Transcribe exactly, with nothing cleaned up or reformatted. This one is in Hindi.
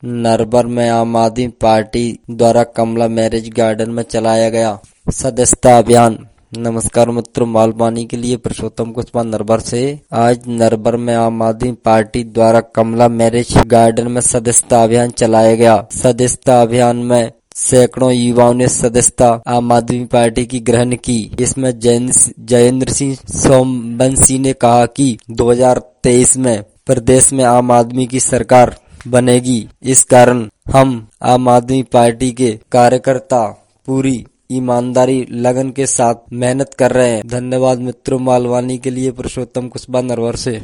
नरवर में आम आदमी पार्टी द्वारा कमला मैरिज गार्डन में चलाया गया सदस्यता अभियान। नमस्कार मित्रों, मालवानी के लिए पुरुषोत्तम कुशवाहा नरवर से। आज नरवर में आम आदमी पार्टी द्वारा कमला मैरिज गार्डन में सदस्यता अभियान चलाया गया। सदस्यता अभियान में सैकड़ों युवाओं ने सदस्यता आम आदमी पार्टी की ग्रहण की। इसमें जयेंद्र सिंह सोमवंशी ने कहा कि दो हज़ार तेईस में प्रदेश में आम आदमी की सरकार बनेगी। इस कारण हम आम आदमी पार्टी के कार्यकर्ता पूरी ईमानदारी लगन के साथ मेहनत कर रहे हैं। धन्यवाद मित्रों, मालवानी के लिए पुरुषोत्तम कुशवाहा नरवर से।